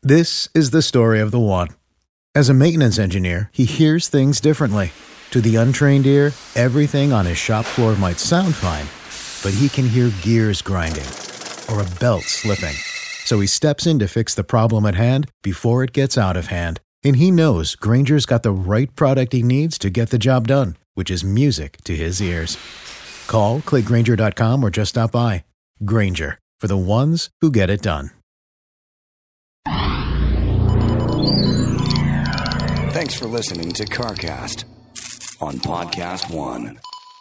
This is the story of the one. As a maintenance engineer, he hears things differently. To the untrained ear, everything on his shop floor might sound fine, but he can hear gears grinding or a belt slipping. So he steps in to fix the problem at hand before it gets out of hand. And he knows Grainger's got the right product he needs to get the job done, which is music to his ears. Call, click Grainger.com, or just stop by. Grainger, for the ones who get it done. Thanks for listening to CarCast on Podcast One.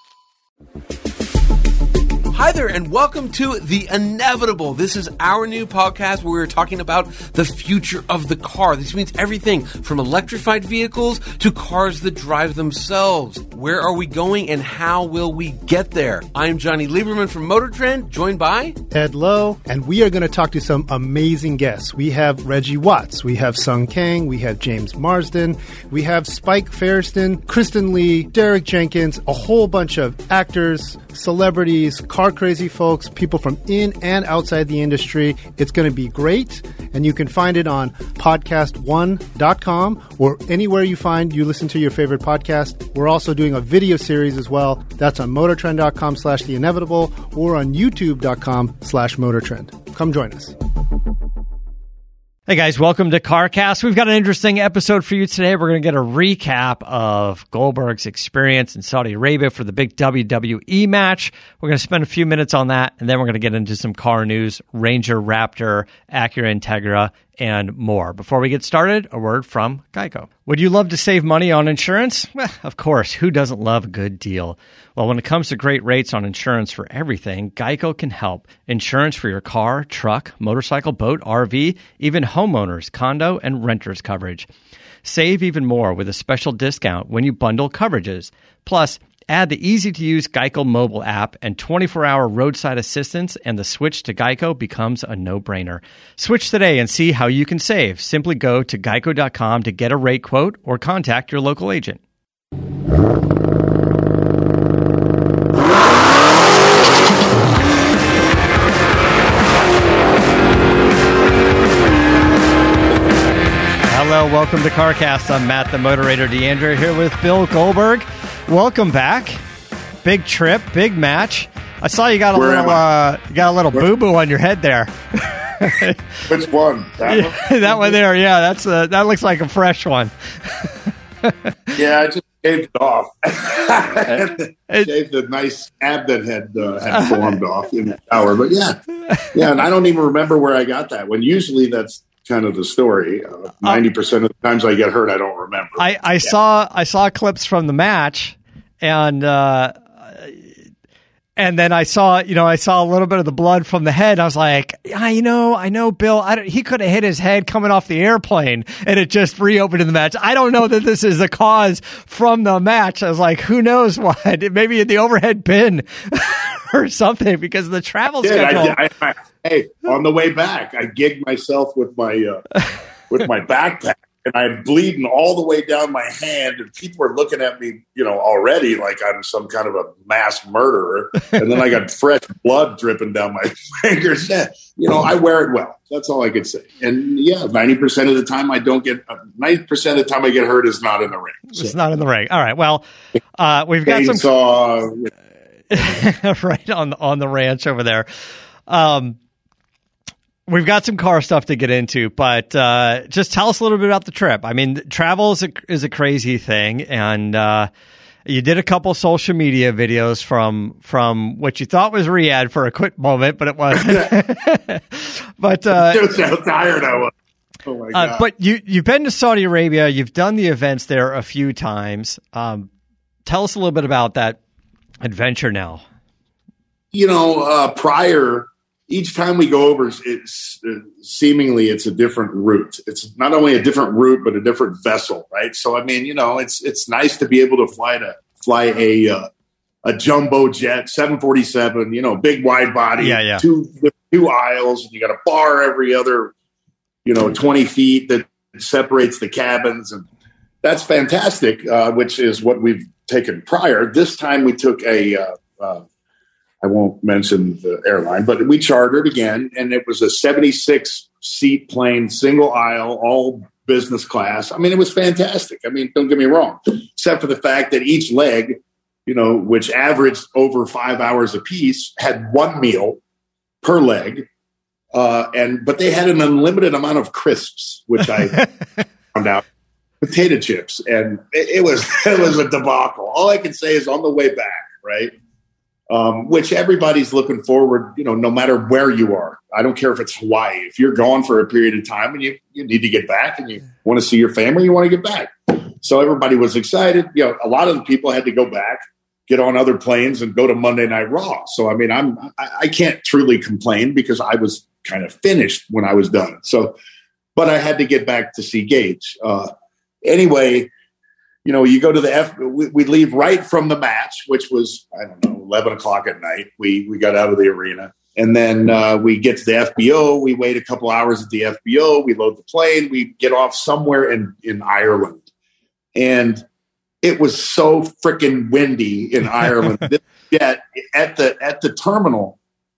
Hi there, and welcome to The Inevitable. This is our new podcast where we're talking about the future of the car. This means everything from electrified vehicles to cars that drive themselves. Where are we going and how will we get there? I'm Johnny Lieberman from Motor Trend, joined by Ed Lowe, and we are going to talk to some amazing guests. We have Reggie Watts, we have Sung Kang, we have James Marsden, we have Spike Feresten, Kristen Lee, Derek Jenkins, a whole bunch of actors, celebrities, car crazy folks, people from in and outside the industry. It's going to be great, and you can find it on podcastone.com or anywhere you listen to your favorite podcast. We're also doing a video series as well. That's on motortrend.com/theinevitable or on youtube.com/motortrend. Come join us. Hey guys, welcome to CarCast. We've got an interesting episode for you today. We're going to get a recap of Goldberg's experience in Saudi Arabia for the big WWE match. We're going to spend a few minutes on that, and then we're going to get into some car news, Ranger, Raptor, Acura Integra, and more. Before we get started, a word from Geico. Would you love to save money on insurance? Well, of course, who doesn't love a good deal? Well, when it comes to great rates on insurance for everything, Geico can help. Insurance for your car, truck, motorcycle, boat, RV, even homeowners, condo, and renters coverage. Save even more with a special discount when you bundle coverages. Plus, add the easy-to-use Geico mobile app and 24-hour roadside assistance, and the switch to Geico becomes a no-brainer. Switch today and see how you can save. Simply go to geico.com to get a rate quote or contact your local agent. Hello, welcome to CarCast. I'm Matt, the Moderator DeAndre, here with Bill Goldberg. Welcome back. Big trip, big match. I saw you got a little boo-boo on your head there. Which one? That one? That one there. Yeah, that looks like a fresh one. Yeah, I just shaved it off. Shaved the nice scab that had formed off in the shower. But yeah, and I don't even remember where I got that one. Usually that's kind of the story. 90% of the times I get hurt, I don't remember. I saw clips from the match, and then I saw a little bit of the blood from the head. I was like, I know, Bill. He could have hit his head coming off the airplane, and it just reopened in the match. I don't know that this is the cause from the match. I was like, who knows what? Maybe in the overhead bin or something, because of the travel schedule. Hey, on the way back, I gigged myself with my backpack, and I'm bleeding all the way down my hand, and people were looking at me, already like I'm some kind of a mass murderer. And then I got fresh blood dripping down my fingers. Yeah, I wear it well. That's all I could say. And yeah, 90% of the time I don't get. 90% of the time I get hurt is not in the ring. So. It's not in the ring. All right. Well, we've got some right on the ranch over there. We've got some car stuff to get into, but just tell us a little bit about the trip. I mean, travel is a crazy thing, and you did a couple social media videos from what you thought was Riyadh for a quick moment, but it wasn't. But just how tired I was. Oh my God. But you've been to Saudi Arabia. You've done the events there a few times. Tell us a little bit about that adventure now. Prior. Each time we go over, it's seemingly it's a different route. It's not only a different route, but a different vessel, right? So, I mean, it's nice to be able to fly a jumbo jet, 747, big wide body, yeah. two aisles, and you got a bar every other, 20 feet that separates the cabins, and that's fantastic. Which is what we've taken prior. This time we took a I won't mention the airline, but we chartered again, and it was a 76-seat plane, single aisle, all business class. I mean, it was fantastic. I mean, don't get me wrong, except for the fact that each leg, which averaged over 5 hours apiece, had one meal per leg. But they had an unlimited amount of crisps, which I found out, potato chips. And it was a debacle. All I can say is on the way back, right? Which everybody's looking forward, no matter where you are. I don't care if it's Hawaii. If you're gone for a period of time and you need to get back and you want to see your family, you want to get back. So everybody was excited. A lot of the people had to go back, get on other planes and go to Monday Night Raw. So, I mean, I can't truly complain because I was kind of finished when I was done. So, but I had to get back to see Gage. Anyway, you go to we leave right from the match, which was, 11 o'clock at night. We got out of the arena. And then we get to the FBO. We wait a couple hours at the FBO. We load the plane. We get off somewhere in Ireland. And it was so freaking windy in Ireland. This jet at the terminal,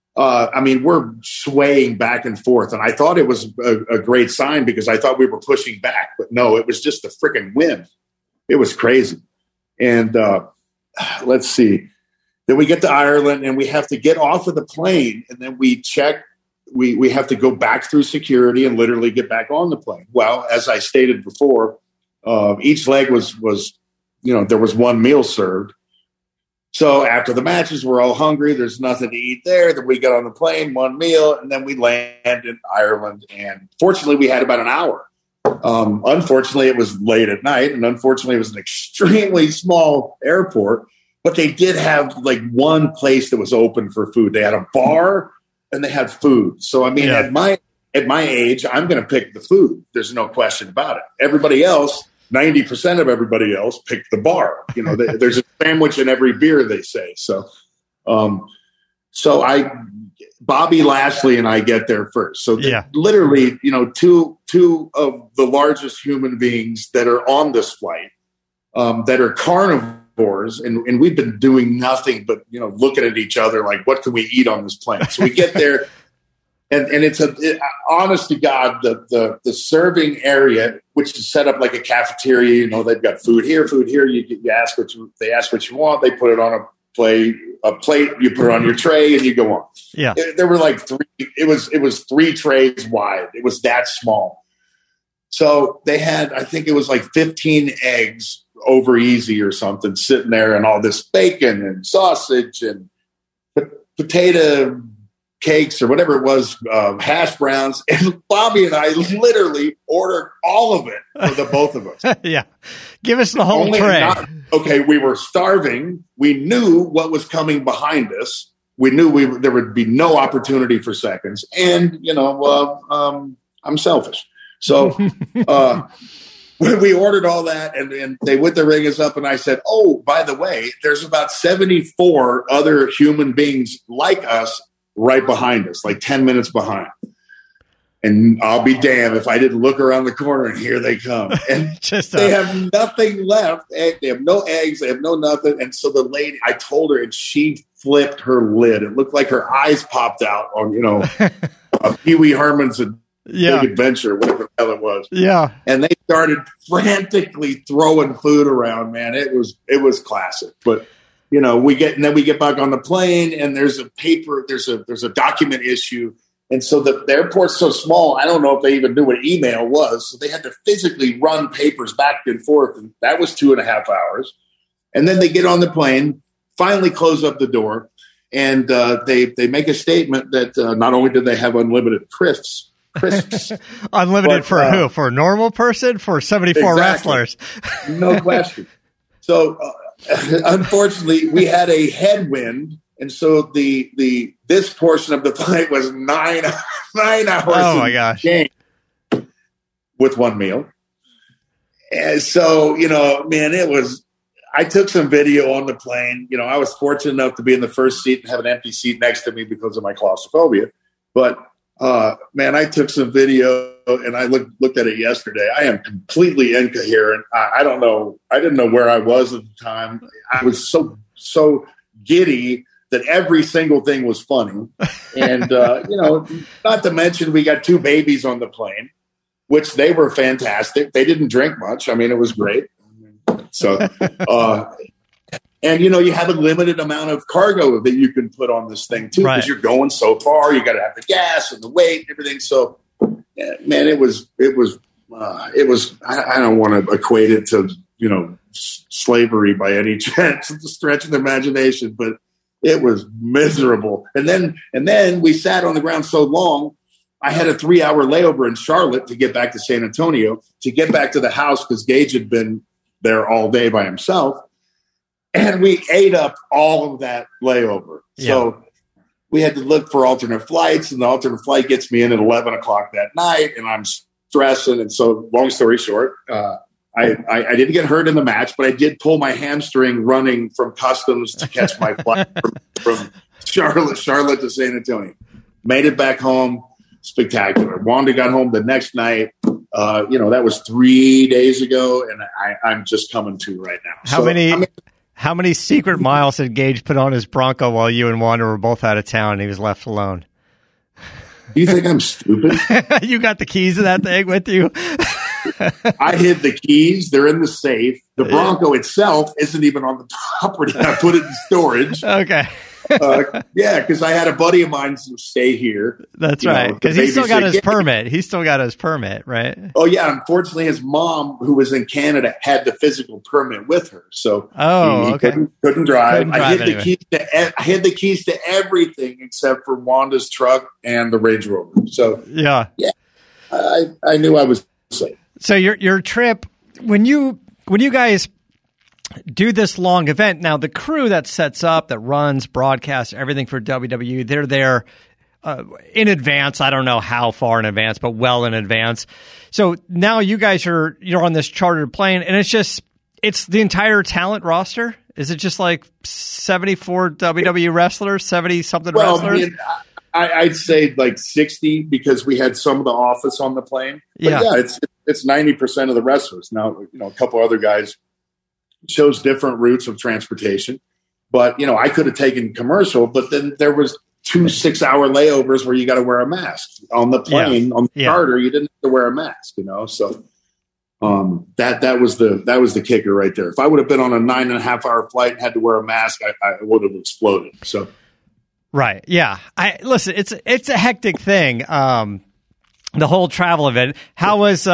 we're swaying back and forth. And I thought it was a great sign because I thought we were pushing back. But no, it was just the freaking wind. It was crazy. And let's see. Then we get to Ireland and we have to get off of the plane. And then we check. We have to go back through security and literally get back on the plane. Well, as I stated before, each leg was there was one meal served. So after the matches, we're all hungry. There's nothing to eat there. Then we got on the plane, one meal, and then we land in Ireland. And fortunately, we had about an hour. Unfortunately, it was late at night, and unfortunately, it was an extremely small airport. But they did have like one place that was open for food. They had a bar and they had food. So I mean, at my age, I'm going to pick the food. There's no question about it. Everybody else. 90% of everybody else picked the bar. There's a sandwich in every beer, they say. So, Bobby Lashley and I get there first. So literally, two of the largest human beings that are on this flight, that are carnivores. And we've been doing nothing but, looking at each other like, what can we eat on this plane? So we get there. And it's honest to God, the serving area, which is set up like a cafeteria, they've got food here. You ask they ask what you want. They put it on a plate, you put it on your tray and you go on. Yeah. There were like it was 3 trays wide. It was that small. So they had, I think it was like 15 eggs over easy or something sitting there and all this bacon and sausage and potato cakes or whatever it was, hash browns, and Bobby and I literally ordered all of it for the both of us. Yeah. Give us the whole tray. We were starving. We knew what was coming behind us. We knew there would be no opportunity for seconds. And, I'm selfish. So we ordered all that and they went to ring us up and I said, oh, by the way, there's about 74 other human beings like us right behind us, like 10 minutes behind. And I'll be damned if I didn't look around the corner and here they come. And they have nothing left. They have no eggs. They have no nothing. And so the lady, I told her, and she flipped her lid. It looked like her eyes popped out on, Pee Wee Herman's Big Adventure, whatever the hell it was. Yeah. And they started frantically throwing food around, man. It was classic. But we get back on the plane and there's a document issue. And so the airport's so small, I don't know if they even knew what email was. So they had to physically run papers back and forth. And that was 2.5 hours. And then they get on the plane, finally close up the door. And they make a statement that not only did they have unlimited crisps. Unlimited but, for who? For a normal person? For 74 wrestlers? No question. So unfortunately, we had a headwind, and so this portion of the flight was 9 hours. Oh my gosh! With one meal, and so man, it was. I took some video on the plane. I was fortunate enough to be in the first seat and have an empty seat next to me because of my claustrophobia. But man, I took some video and I looked at it yesterday. I am completely incoherent. I don't know. I didn't know where I was at the time. I was so giddy that every single thing was funny. And, not to mention we got 2 babies on the plane, which they were fantastic. They didn't drink much. I mean, it was great. So, and, you have a limited amount of cargo that you can put on this thing, too, because you're going so far. You got to have the gas and the weight and everything. So, man, it was. I don't want to equate it to, slavery by any chance. It's a stretch of the imagination, but it was miserable. And then we sat on the ground so long. I had a 3-hour layover in Charlotte to get back to San Antonio, to get back to the house because Gage had been there all day by himself. And we ate up all of that layover. Yeah. So we had to look for alternate flights, and the alternate flight gets me in at 11 o'clock that night, and I'm stressing. And so long story short, I didn't get hurt in the match, but I did pull my hamstring running from customs to catch my flight from Charlotte to San Antonio. Made it back home. Spectacular. Wanda got home the next night. That was 3 days ago, and I'm just coming to right now. How many secret miles did Gage put on his Bronco while you and Wanda were both out of town and he was left alone? Do you think I'm stupid? You got the keys to that thing with you? I hid the keys. They're in the safe. The Bronco itself isn't even on the property. I put it in storage. Okay. Because I had a buddy of mine stay here. That's right. Because he still got his permit. He still got his permit, right? Oh, yeah. Unfortunately, his mom, who was in Canada, had the physical permit with her. So he couldn't drive. I hid the keys to everything except for Wanda's truck and the Range Rover. So, yeah. I knew I was safe. So your trip, when you guys do this long event, now the crew that sets up, that runs, broadcasts, everything for WWE, they're there in advance. I don't know how far in advance, but well in advance. So now you guys you're on this chartered plane, and it's the entire talent roster. Is it just like 74 WWE wrestlers, 70 something wrestlers? I mean, I'd say like 60 because we had some of the office on the plane. But it's 90% of the wrestlers. Now, a couple other guys chose different routes of transportation, but I could have taken commercial, but then there was 2 6-hour layovers where you got to wear a mask on the plane. On the charter. You didn't have to wear a mask, so that was the kicker right there. If I would have been on a 9.5-hour flight and had to wear a mask, I would have exploded. So right, yeah. Listen, it's a hectic thing, the whole travel event. How's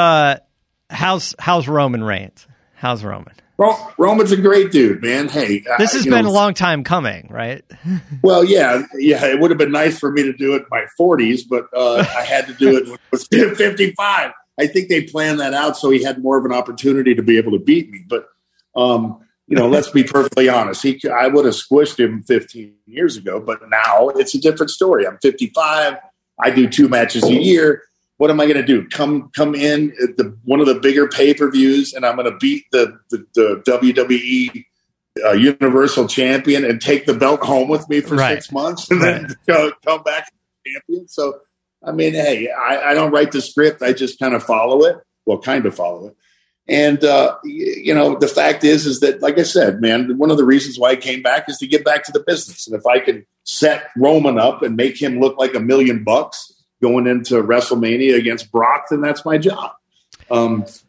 Roman Reigns? How's Roman? Well, Roman's a great dude, man. Hey, this has been a long time coming, right? Well, yeah. It would have been nice for me to do it in my 40s, but I had to do it when I was 55. I think they planned that out so he had more of an opportunity to be able to beat me. But let's be perfectly honest. I would have squished him 15 years ago, but now it's a different story. I'm 55. I do 2 matches a year. What am I going to do? Come in at one of the bigger pay-per-views, and I'm going to beat the WWE Universal Champion and take the belt home with me for 6 months, and then come back champion. So, I mean, hey, I don't write the script. I just kind of follow it. Well, kind of follow it. And the fact is that, like I said, man, one of the reasons why I came back is to get back to the business. And if I can set Roman up and make him look like $1 million going into WrestleMania against Brock, then that's my job. What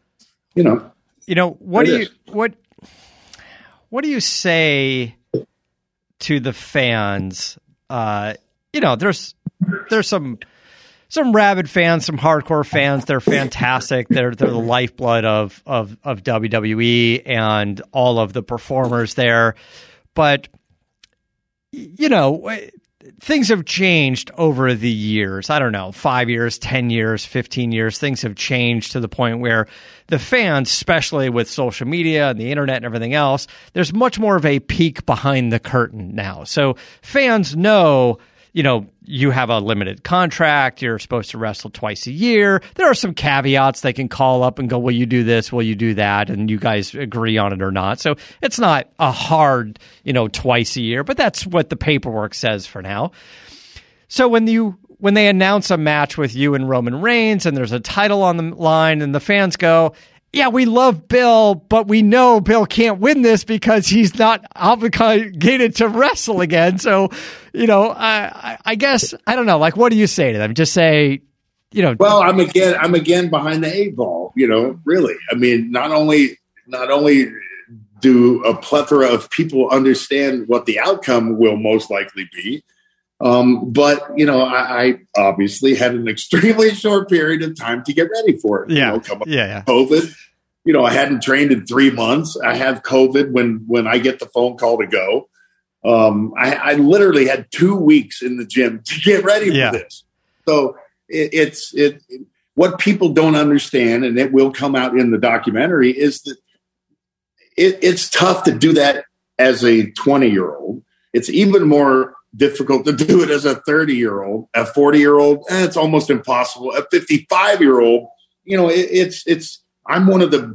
do you say to the fans? There's some rabid fans, some hardcore fans. They're fantastic. They're the lifeblood of WWE and all of the performers there. But things have changed over the years. I don't know, 5 years, 10 years, 15 years. Things have changed to the point where the fans, especially with social media and the internet and everything else, there's much more of a peek behind the curtain now. So fans know, you have a limited contract. You're supposed to wrestle twice a year. There are some caveats. They can call up and go, will you do this? Will you do that? And you guys agree on it or not. So it's not a hard, twice a year, but that's what the paperwork says for now. So when they announce a match with you and Roman Reigns and there's a title on the line and the fans go, yeah, we love Bill, but we know Bill can't win this because he's not obligated to wrestle again. So, I guess, I don't know. Like, what do you say to them? Just say, Well, I'm again behind the 8 ball, really. I mean, not only do a plethora of people understand what the outcome will most likely be, but I obviously had an extremely short period of time to get ready for it. Yeah, COVID. I hadn't trained in 3 months. I have COVID when I get the phone call to go. I literally had 2 weeks in the gym to get ready for this. So it's what people don't understand, and it will come out in the documentary, is that it's tough to do that as a 20-year-old. It's even more difficult to do it as a 30-year-old. A 40-year-old, it's almost impossible. A 55-year-old, I'm one of the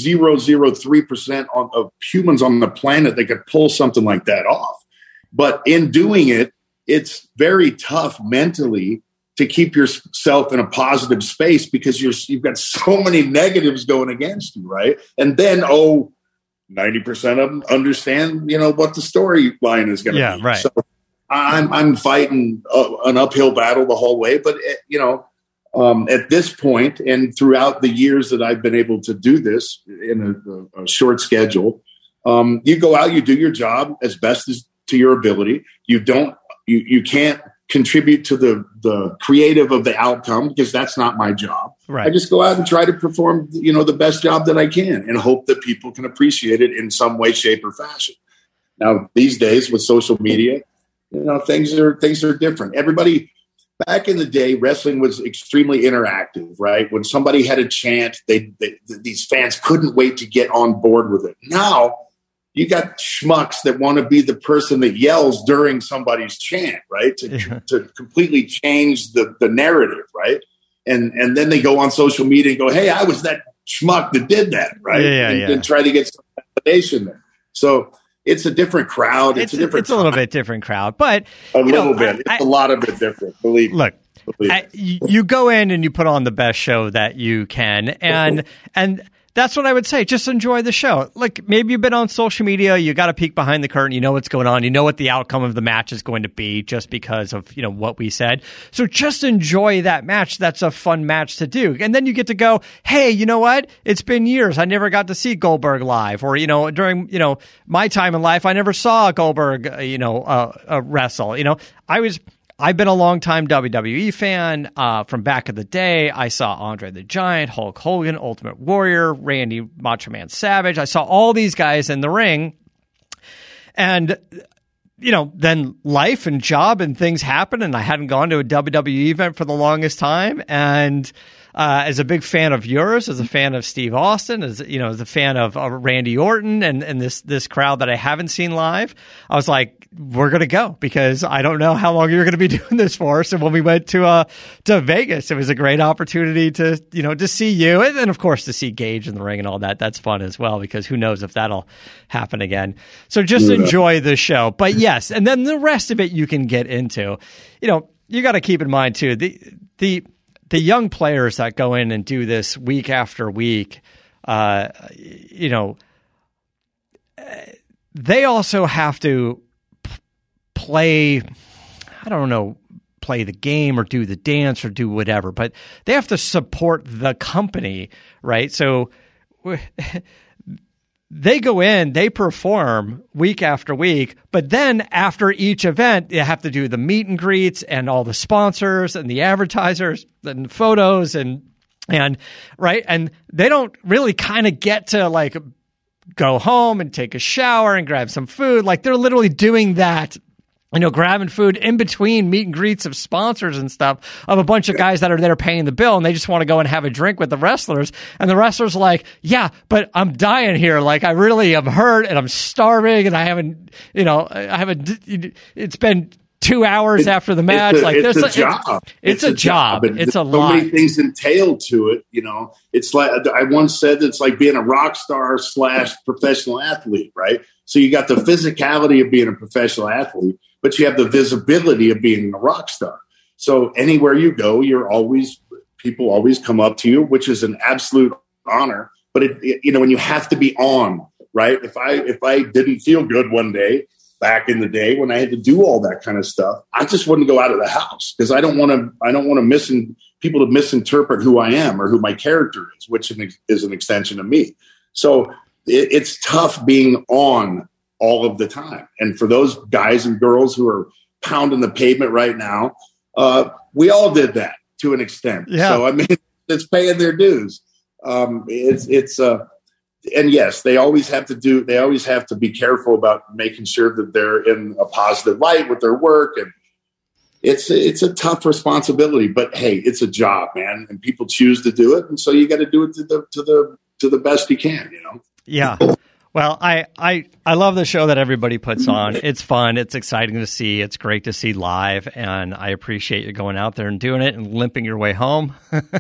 0.003% of humans on the planet that could pull something like that off. But in doing it, it's very tough mentally to keep yourself in a positive space because you've got so many negatives going against you, right? And then, 90% of them understand, what the storyline is going to be. Right. So I'm fighting an uphill battle the whole way, but at this point and throughout the years that I've been able to do this in a short schedule, you go out, you do your job as best as to your ability. You can't contribute to the creative of the outcome because that's not my job. Right. I just go out and try to perform, the best job that I can and hope that people can appreciate it in some way, shape, or fashion. Now, these days with social media, things are different. Everybody, back in the day, wrestling was extremely interactive, right? When somebody had a chant, these fans couldn't wait to get on board with it. Now, you got schmucks that want to be the person that yells during somebody's chant, right? To completely change the narrative, right? And then they go on social media and go, hey, I was that schmuck that did that, right? And try to get some validation there. So it's a different crowd. It's a little bit different crowd, but a little bit. It's a lot of it different. Believe me. Look, you go in and you put on the best show that you can, and that's what I would say. Just enjoy the show. Like, maybe you've been on social media, you got a peek behind the curtain, you know what's going on, you know what the outcome of the match is going to be just because of, what we said. So just enjoy that match. That's a fun match to do. And then you get to go, hey, you know what? It's been years. I never got to see Goldberg live, or, during, my time in life, I never saw Goldberg, wrestle. I've been a longtime WWE fan from back in the day. I saw Andre the Giant, Hulk Hogan, Ultimate Warrior, Randy Macho Man Savage. I saw all these guys in the ring. And, then life and job and things happen, and I hadn't gone to a WWE event for the longest time. And as a big fan of yours, as a fan of Steve Austin, as a fan of Randy Orton and this crowd that I haven't seen live, I was like, we're going to go because I don't know how long you're going to be doing this for. So when we went to Vegas, it was a great opportunity to, to see you. And then of course to see Gage in the ring and all that. That's fun as well, because who knows if that'll happen again. So just enjoy the show. But yes. And then the rest of it you can get into, you got to keep in mind too, the young players that go in and do this week after week, they also have to play the game or do the dance or do whatever, but they have to support the company, right? So they go in, they perform week after week, but then after each event, they have to do the meet and greets and all the sponsors and the advertisers and photos and right. And they don't really kind of get to like go home and take a shower and grab some food. Like they're literally doing that, grabbing food in between meet and greets of sponsors and stuff of a bunch of guys that are there paying the bill, and they just want to go and have a drink with the wrestlers. And the wrestlers are like, yeah, but I'm dying here. Like I really am hurt and I'm starving and I haven't, it's been 2 hours after the match. It's a job. It's a job. It's a lot. So many things entailed to it. It's like I once said, it's like being a rock star / professional athlete, right? So you got the physicality of being a professional athlete, but you have the visibility of being a rock star. So anywhere you go, people always come up to you, which is an absolute honor but when you have to be on, right? If I didn't feel good one day, back in the day when I had to do all that kind of stuff, I just wouldn't go out of the house because I don't want to people to misinterpret who I am or who my character is, which is an extension of me. So it's tough being on all of the time. And for those guys and girls who are pounding the pavement right now, we all did that to an extent. Yeah. So, I mean, it's paying their dues. And yes, they always have to be careful about making sure that they're in a positive light with their work. And it's a tough responsibility, but hey, it's a job, man. And people choose to do it. And so you got to do it to the best you can, Yeah. Well, I love the show that everybody puts on. It's fun. It's exciting to see. It's great to see live. And I appreciate you going out there and doing it and limping your way home.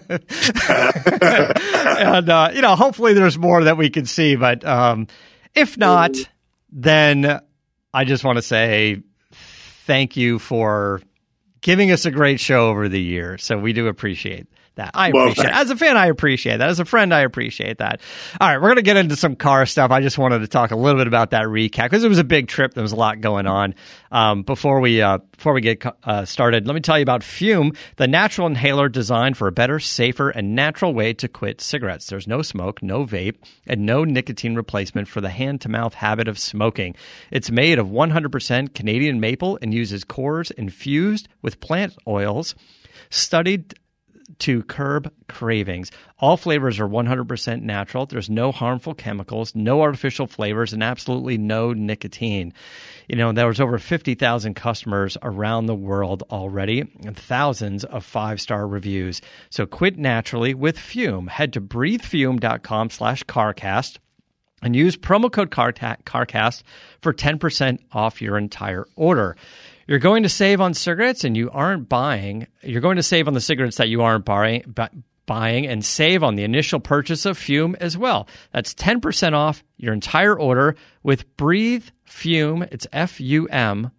And, hopefully there's more that we can see. But if not, then I just want to say thank you for giving us a great show over the years. So we do appreciate that. I appreciate it. As a fan, I appreciate that. As a friend, I appreciate that. All right, we're going to get into some car stuff. I just wanted to talk a little bit about that recap because it was a big trip. There was a lot going on. Before we get started, let me tell you about Fume, the natural inhaler designed for a better, safer, and natural way to quit cigarettes. There's no smoke, no vape, and no nicotine replacement for the hand-to-mouth habit of smoking. It's made of 100% Canadian maple and uses cores infused with plant oils, studied to curb cravings. All flavors are 100% natural. There's no harmful chemicals, no artificial flavors, and absolutely no nicotine. There was over 50,000 customers around the world already and thousands of 5-star reviews. So quit naturally with Fume. Head to breathefume.com/CarCast and use promo code CarCast for 10% off your entire order. You're going to save on cigarettes and you aren't buying. You're going to save on the cigarettes that you aren't buying and save on the initial purchase of Fume as well. That's 10% off your entire order with Breathe Fume. It's FUM.com.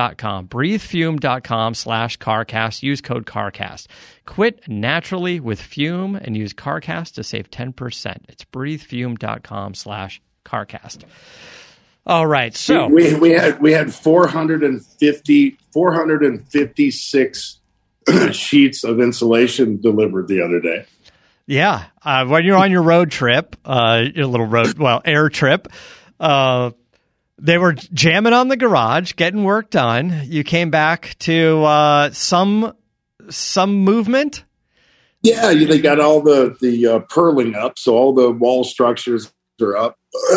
breathefume.com/CarCast. Use code CarCast. Quit naturally with Fume and use CarCast to save 10%. It's breathefume.com/CarCast. All right, so we had 456 sheets of insulation delivered the other day. Yeah, when you're on your road trip, air trip, they were jamming on the garage, getting work done. You came back to some movement. Yeah, they got all the purling up, so all the wall structures are up.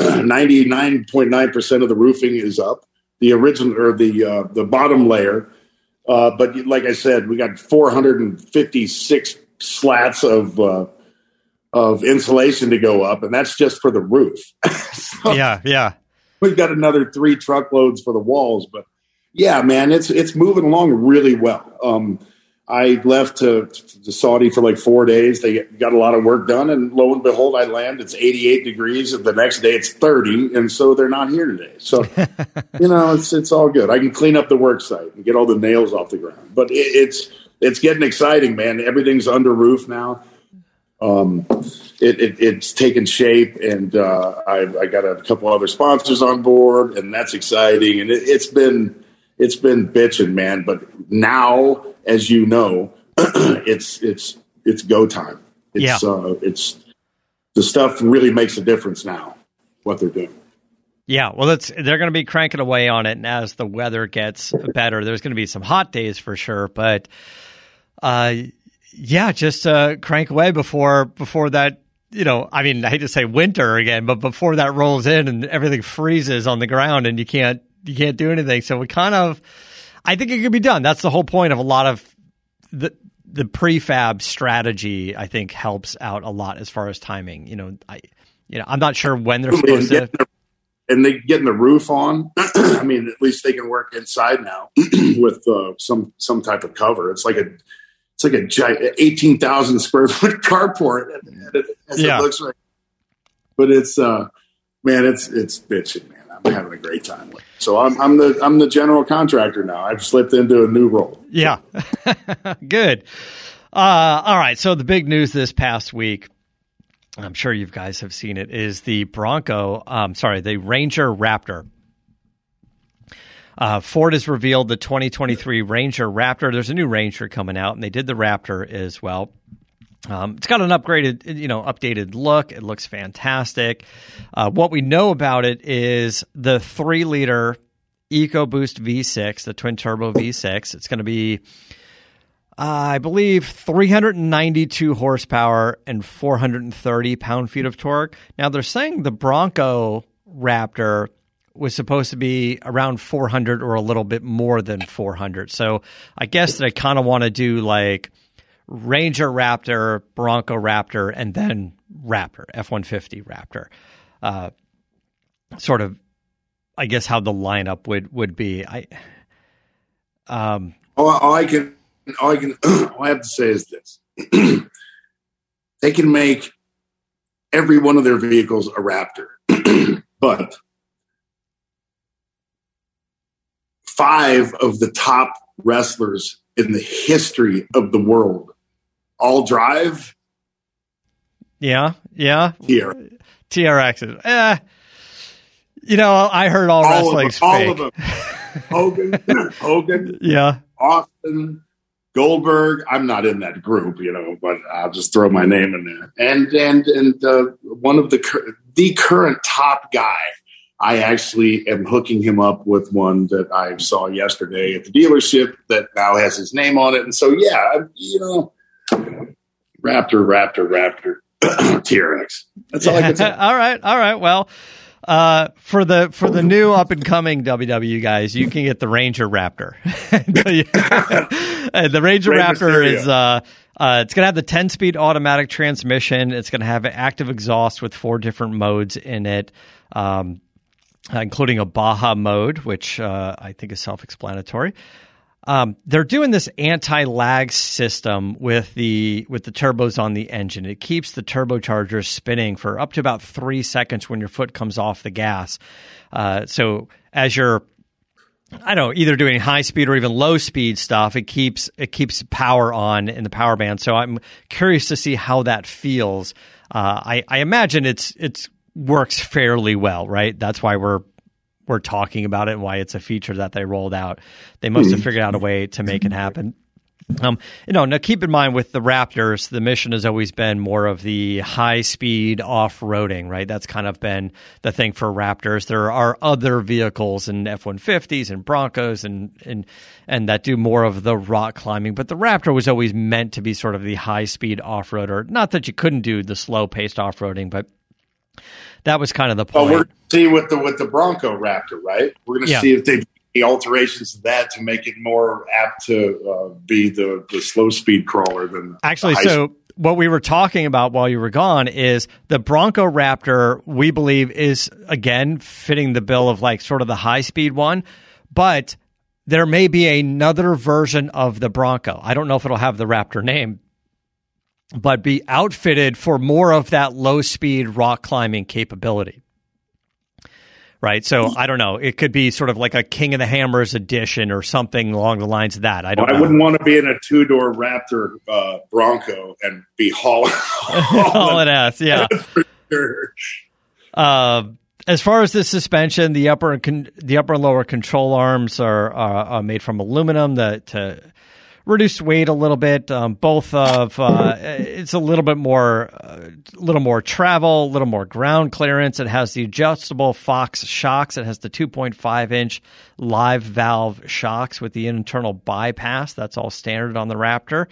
99.9% of the roofing is up. The original or the bottom layer, but like I said, we got 456 slats of insulation to go up, and that's just for the roof. So yeah. We've got another 3 truckloads for the walls, but yeah, man, it's moving along really well. I left to Saudi for like 4 days. They got a lot of work done, and lo and behold, I land. It's 88 degrees, and the next day it's 30, and so they're not here today. So, it's all good. I can clean up the work site and get all the nails off the ground. But it's getting exciting, man. Everything's under roof now. It's taken shape, and I got a couple other sponsors on board, and that's exciting. And it's been bitching, man. But now, as you know, it's go time. It's the stuff really makes a difference now. What they're doing. Yeah, well, they're going to be cranking away on it, and as the weather gets better, there's going to be some hot days for sure. But just crank away before that. I hate to say winter again, but before that rolls in and everything freezes on the ground and you can't do anything. So I think it could be done. That's the whole point of a lot of the prefab strategy. I think helps out a lot as far as timing. I'm not sure when they're supposed to. And they getting the roof on. I mean, at least they can work inside now with some type of cover. It's like a giant 18,000 square foot carport. It looks like. But it's it's bitching, man. I'm having a great time with it. So I'm the general contractor now. I've slipped into a new role. Yeah. Good. All right. So the big news this past week I'm sure you guys have seen it, is the the Ranger Raptor. Ford has revealed the 2023 Ranger Raptor. There's a new Ranger coming out, and they did the Raptor as well. It's got an updated look. It looks fantastic. What we know about it is the 3-liter EcoBoost V6, the twin turbo V6. It's going to be, I believe, 392 horsepower and 430 pound-feet of torque. Now, they're saying the Bronco Raptor was supposed to be around 400 or a little bit more than 400. So I guess they kind of want to do like Ranger Raptor, Bronco Raptor, and then Raptor, F-150 Raptor. Sort of, I guess, how the lineup would be. All I have to say is this: they can make every one of their vehicles a Raptor, but 5 of the top wrestlers in the history of the world all drive. Yeah. Here. TRXs. I heard all wrestling's fake. All of them. Hogan. Yeah. Austin, Goldberg. I'm not in that group, but I'll just throw my name in there. And one of the current top guy. I actually am hooking him up with one that I saw yesterday at the dealership that now has his name on it. And so, Raptor, TRX. That's all I can say. All right. Well, for the new up and coming WW guys, you can get the Ranger Raptor. The Ranger Raptor is it's going to have the 10-speed automatic transmission. It's going to have active exhaust with 4 different modes in it. Including a Baja mode, which I think is self-explanatory. They're doing this anti-lag system with the turbos on the engine. It keeps the turbochargers spinning for up to about 3 seconds when your foot comes off the gas. So as you're, either doing high speed or even low speed stuff, it keeps power on in the power band. So I'm curious to see how that feels. I imagine it's works fairly well, right? That's why we're talking about it and why it's a feature that they rolled out. They must have figured out a way to make it happen. Now keep in mind with the Raptors, the mission has always been more of the high speed off-roading, right? That's kind of been the thing for Raptors. There are other vehicles and F-150s and Broncos and that do more of the rock climbing, but the Raptor was always meant to be sort of the high speed off-roader. Not that you couldn't do the slow paced off-roading, but that was kind of the point. Well, we're going to see with the Bronco Raptor, right? We're going to see if they do any alterations to that to make it more apt to be the slow speed crawler than actually. So what we were talking about while you were gone is the Bronco Raptor. We believe is again fitting the bill of like sort of the high speed one, but there may be another version of the Bronco. I don't know if it'll have the Raptor name, but be outfitted for more of that low-speed rock climbing capability, right? So I don't know. It could be sort of like a King of the Hammers edition or something along the lines of that. I wouldn't want to be in a 2-door Raptor Bronco and be hauling ass, yeah. For sure. As far as the suspension, the upper and lower control arms are made from aluminum to reduced weight a little bit. Both of it's a little more travel, a little more ground clearance. It has the adjustable Fox shocks. It has the 2.5-inch live valve shocks with the internal bypass. That's all standard on the Raptor.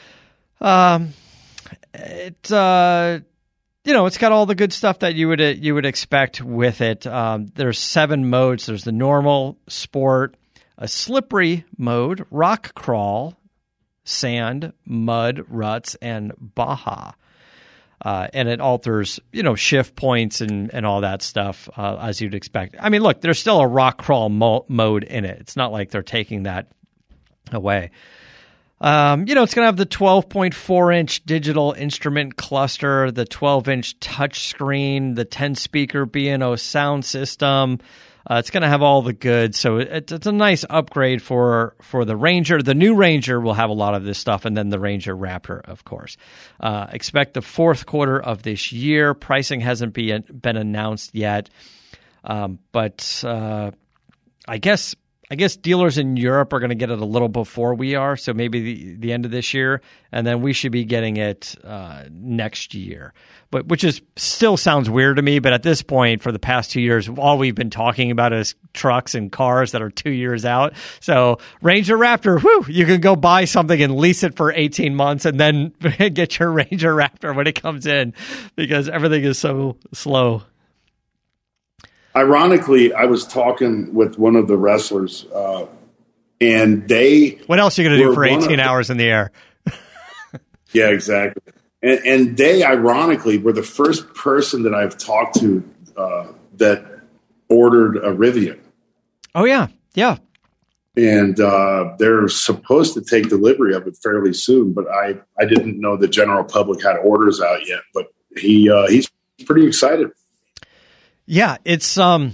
It's got all the good stuff that you would expect with it. There's 7 modes. There's the normal, sport, a slippery mode, rock crawl, sand, mud, ruts, and Baja. And it alters, shift points and all that stuff as you'd expect. I mean, look, there's still a rock crawl mode in it. It's not like they're taking that away. It's going to have the 12.4-inch digital instrument cluster, the 12-inch touch screen, the 10-speaker B&O sound system. It's going to have all the goods, so it's a nice upgrade for the Ranger. The new Ranger will have a lot of this stuff, and then the Ranger Raptor, of course. Expect the fourth quarter of this year. Pricing hasn't been announced yet, but I guess dealers in Europe are going to get it a little before we are, so maybe the end of this year, and then we should be getting it next year. But which is still sounds weird to me. But at this point, for the past 2 years, all we've been talking about is trucks and cars that are 2 years out. So Ranger Raptor, you can go buy something and lease it for 18 months, and then get your Ranger Raptor when it comes in, because everything is so slow. Ironically, I was talking with one of the wrestlers, and they... What else are you going to do for 18 hours in the air? Yeah, exactly. And they, ironically, were the first person that I've talked to that ordered a Rivian. Oh, yeah. Yeah. And they're supposed to take delivery of it fairly soon, but I didn't know the general public had orders out yet. But he's pretty excited. Yeah, it's I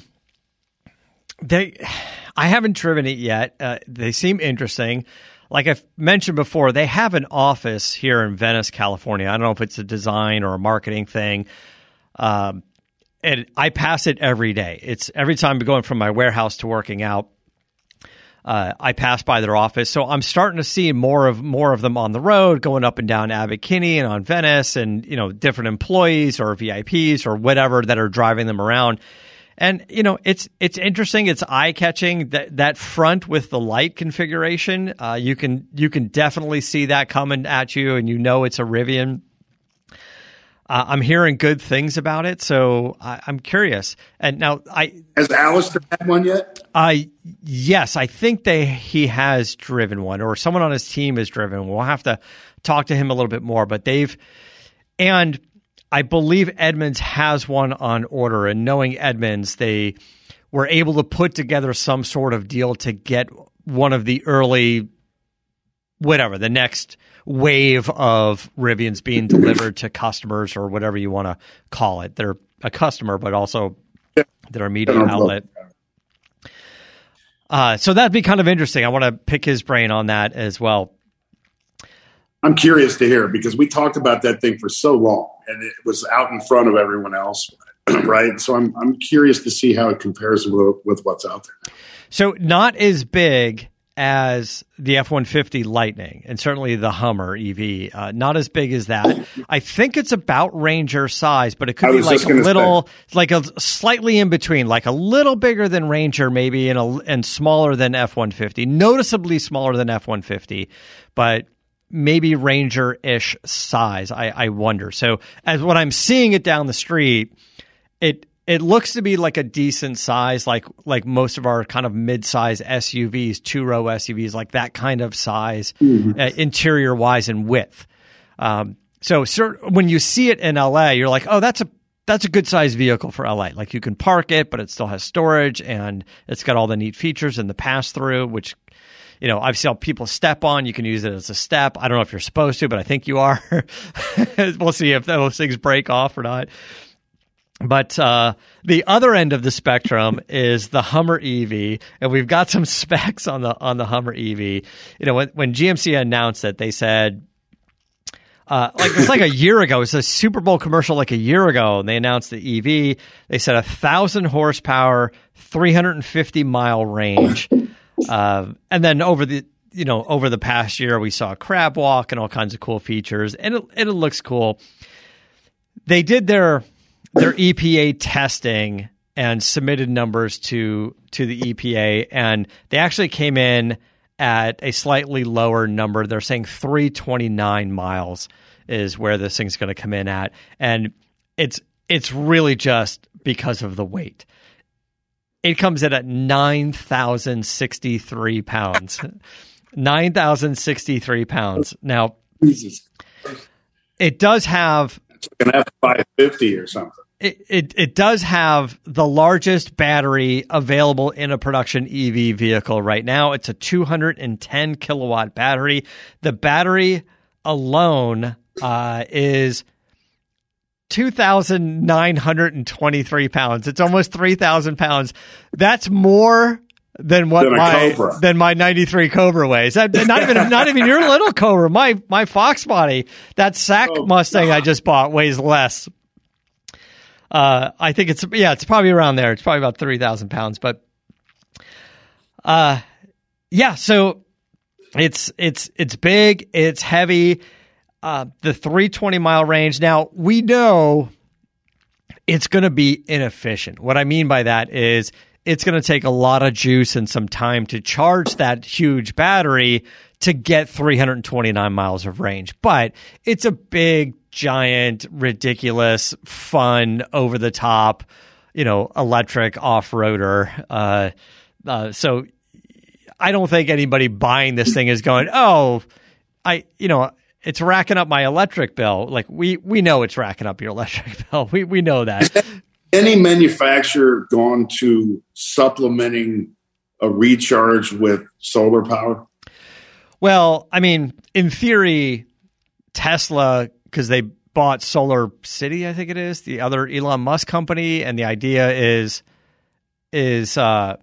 haven't driven it yet. They seem interesting. Like I've mentioned before, they have an office here in Venice, California. I don't know if it's a design or a marketing thing. And I pass it every day. It's every time I'm going from my warehouse to working out. I pass by their office, so I'm starting to see more of them on the road, going up and down Abbot Kinney and on Venice, and different employees or VIPs or whatever that are driving them around. And it's interesting. It's eye catching that front with the light configuration. You can definitely see that coming at you, and it's a Rivian. I'm hearing good things about it, so I'm curious. And now, has Alistair had one yet? Yes, I think he has driven one, or someone on his team has driven one. We'll have to talk to him a little bit more, but and I believe Edmunds has one on order. And knowing Edmunds, they were able to put together some sort of deal to get one of the early, the next wave of Rivians being delivered to customers, or whatever you want to call it. They're a customer, but also they're a media outlet. So that'd be kind of interesting. I want to pick his brain on that as well. I'm curious to hear, because we talked about that thing for so long, and it was out in front of everyone else, right? So I'm curious to see how it compares with what's out there. So not as big as the F-150 Lightning, and certainly the Hummer EV. Not as big as that. I think it's about Ranger size, but it could be like a little, like a slightly in between, like a little bigger than Ranger maybe, and smaller than F-150, noticeably smaller than F-150, but maybe Ranger-ish size. I wonder. So as when I'm seeing it down the street, it looks to be like a decent size, like most of our kind of mid-size SUVs, two-row SUVs, like that kind of size, interior-wise and width. So when you see it in LA, you're like, oh, that's a good-sized vehicle for LA. Like you can park it, but it still has storage, and it's got all the neat features and the pass-through, which I've seen people step on. You can use it as a step. I don't know if you're supposed to, but I think you are. We'll see if those things break off or not. But the other end of the spectrum is the Hummer EV, and we've got some specs on the Hummer EV. When GMC announced it, they said, it's like a year ago. It was a Super Bowl commercial like a year ago, and they announced the EV. They said 1,000 horsepower, 350-mile range. And then over the past year, we saw Crab Walk and all kinds of cool features, and it looks cool. They did their EPA testing and submitted numbers to the EPA, and they actually came in at a slightly lower number. They're saying 329 miles is where this thing's going to come in at, and it's really just because of the weight. It comes in at 9,063 pounds. 9,063 pounds. Now, Jesus. It does have an F550 or something. It does have the largest battery available in a production EV vehicle right now. It's a 210 kilowatt battery. The battery alone is 2,923 pounds. It's almost 3,000 pounds. That's more than what my 93 Cobra weighs. Not even your little Cobra. My Fox body, that Sac Mustang I just bought weighs less. I think it's probably around there. It's probably about 3,000 pounds. But so it's big, it's heavy. The 320 mile range. Now we know it's going to be inefficient. What I mean by that is it's going to take a lot of juice and some time to charge that huge battery to get 329 miles of range. But it's a big, giant, ridiculous, fun, over the top, electric off-roader. So I don't think anybody buying this thing is going, it's racking up my electric bill. Like we know it's racking up your electric bill. We know that. Any manufacturer gone to supplementing a recharge with solar power? Well, I mean, in theory, Tesla, because they bought Solar City, I think it is, the other Elon Musk company, and the idea is to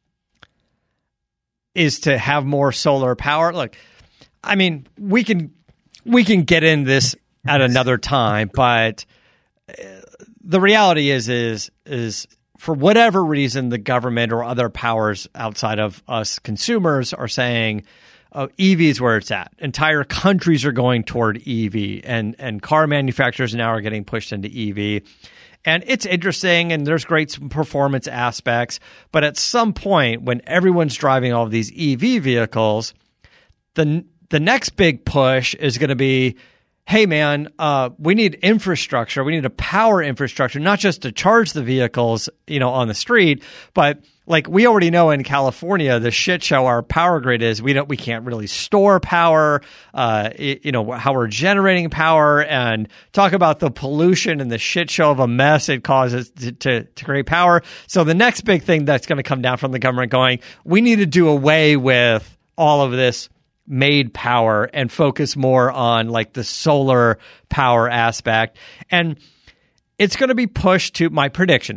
have more solar power. Look, I mean, we can get in this at another time, but the reality is for whatever reason, the government or other powers outside of us consumers are saying EV is where it's at. Entire countries are going toward EV, and car manufacturers now are getting pushed into EV. And it's interesting, and there's great performance aspects. But at some point, when everyone's driving all of these EV vehicles, the next big push is going to be, hey, man, we need infrastructure. We need a power infrastructure, not just to charge the vehicles, on the street, but like we already know in California, the shit show our power grid is. We can't really store power. How we're generating power, and talk about the pollution and the shit show of a mess it causes to create power. So the next big thing that's going to come down from the government going, we need to do away with all of this made power and focus more on like the solar power aspect. And it's going to be pushed to, my prediction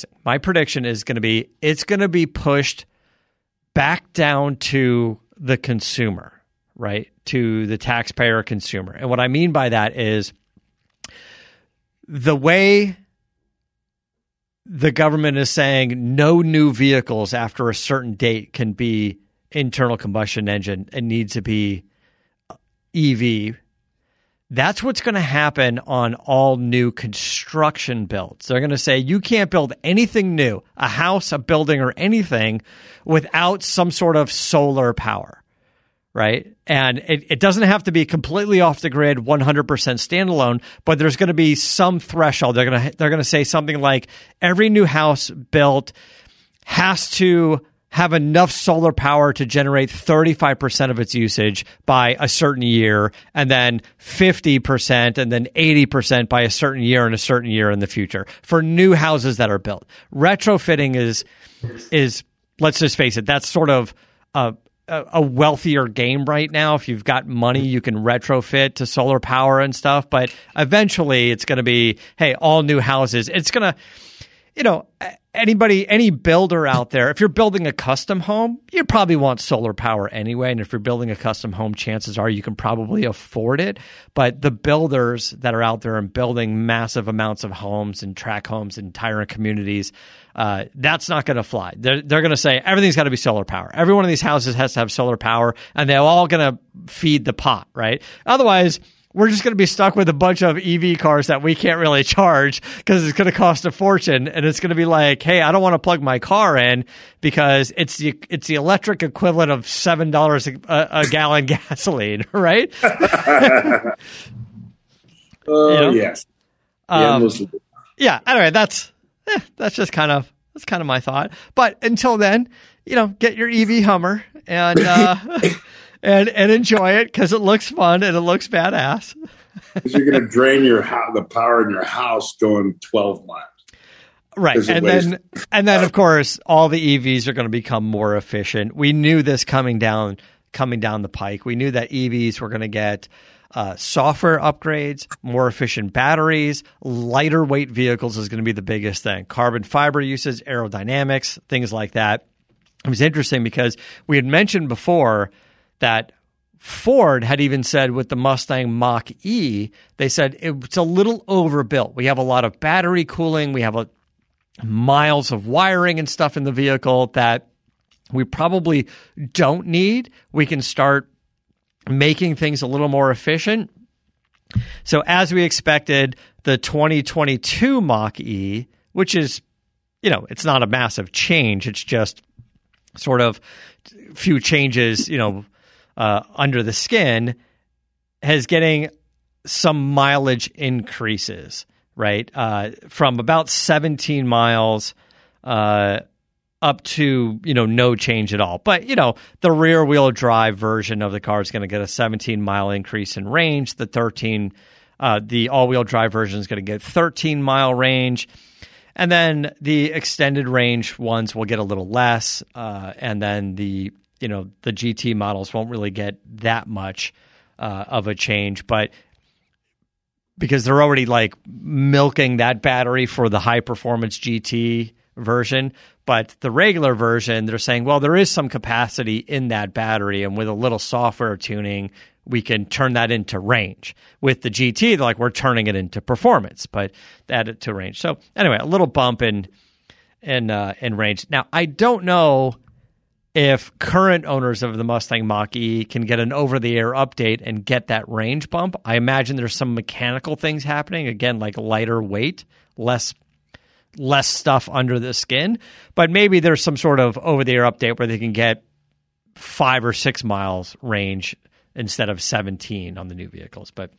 is going to be, it's going to be pushed back down to the consumer, right? To the taxpayer consumer. And what I mean by that is the way the government is saying no new vehicles after a certain date can be internal combustion engine and needs to be EV. That's what's going to happen on all new construction builds. They're going to say you can't build anything new, a house, a building, or anything without some sort of solar power, right? And it doesn't have to be completely off the grid, 100% standalone, but there's going to be some threshold. They're going to say something like every new house built has to have enough solar power to generate 35% of its usage by a certain year, and then 50%, and then 80% by a certain year and a certain year in the future for new houses that are built. Retrofitting is let's just face it, that's sort of a wealthier game right now. If you've got money, you can retrofit to solar power and stuff, but eventually it's going to be, hey, all new houses. It's going to, any builder out there, if you're building a custom home, you probably want solar power anyway. And if you're building a custom home, chances are you can probably afford it. But the builders that are out there and building massive amounts of homes and tract homes and entire communities, that's not going to fly. They're going to say everything's got to be solar power. Every one of these houses has to have solar power, and they're all going to feed the pot, right? Otherwise, we're just going to be stuck with a bunch of EV cars that we can't really charge because it's going to cost a fortune. And it's going to be like, hey, I don't want to plug my car in because it's the electric equivalent of $7 a gallon gasoline, right? Yes. Yeah. Anyway, that's just kind of my thought. But until then, get your EV Hummer and and enjoy it because it looks fun and it looks badass. Because you're going to drain the power in your house going 12 miles. Right. And then of course all the EVs are going to become more efficient. We knew this coming down the pike. We knew that EVs were going to get software upgrades, more efficient batteries, lighter weight vehicles is going to be the biggest thing. Carbon fiber usage, aerodynamics, things like that. It was interesting because we had mentioned before that Ford had even said with the Mustang Mach-E, they said it's a little overbuilt. We have a lot of battery cooling. We have miles of wiring and stuff in the vehicle that we probably don't need. We can start making things a little more efficient. So as we expected, the 2022 Mach-E, which is, it's not a massive change. It's just sort of a few changes, under the skin, is getting some mileage increases, right? From about 17 miles up to, no change at all. But, the rear wheel drive version of the car is going to get a 17-mile increase in range. The all-wheel drive version is going to get 13-mile range. And then the extended range ones will get a little less. And then the GT models won't really get that much of a change, but because they're already like milking that battery for the high performance GT version. But the regular version, they're saying, well, there is some capacity in that battery, and with a little software tuning, we can turn that into range. With the GT, like we're turning it into performance, but add it to range. So anyway, a little bump in range. Now, I don't know if current owners of the Mustang Mach-E can get an over-the-air update and get that range bump. I imagine there's some mechanical things happening, again, like lighter weight, less stuff under the skin, but maybe there's some sort of over-the-air update where they can get 5 or 6 miles range instead of 17 on the new vehicles. But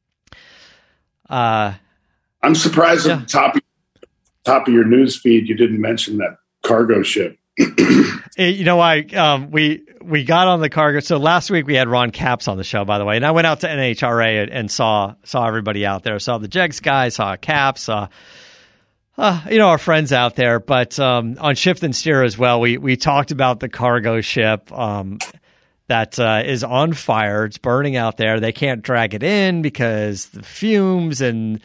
I'm surprised at the top of your news feed you didn't mention that cargo ship. We got on the cargo. So last week we had Ron Capps on the show, by the way, and I went out to NHRA and saw everybody out there. Saw the Jegs guys, saw Capps, saw our friends out there. But on Shift and Steer as well, we talked about the cargo ship that is on fire. It's burning out there. They can't drag it in because the fumes and